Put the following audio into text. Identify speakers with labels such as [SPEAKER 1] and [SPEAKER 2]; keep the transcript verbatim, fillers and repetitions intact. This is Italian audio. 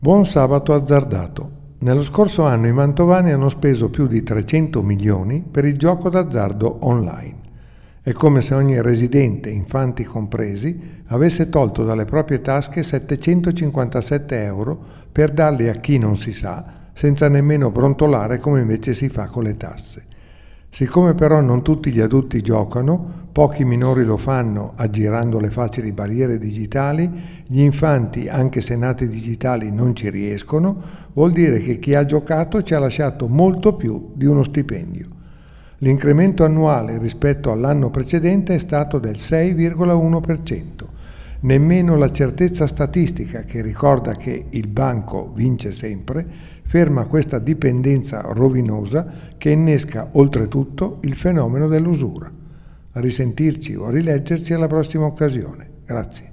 [SPEAKER 1] Buon sabato azzardato. Nello scorso anno i mantovani hanno speso più di trecento milioni per il gioco d'azzardo online. È come se ogni residente, infanti compresi, avesse tolto dalle proprie tasche settecentocinquantasette euro per darli a chi non si sa, senza nemmeno brontolare come invece si fa con le tasse. Siccome però non tutti gli adulti giocano, pochi minori lo fanno aggirando le facili barriere digitali, gli infanti, anche se nati digitali, non ci riescono, vuol dire che chi ha giocato ci ha lasciato molto più di uno stipendio. L'incremento annuale rispetto all'anno precedente è stato del sei virgola uno per cento. Nemmeno la certezza statistica, che ricorda che il banco vince sempre, ferma questa dipendenza rovinosa che innesca oltretutto il fenomeno dell'usura. A risentirci o a rileggerci alla prossima occasione. Grazie.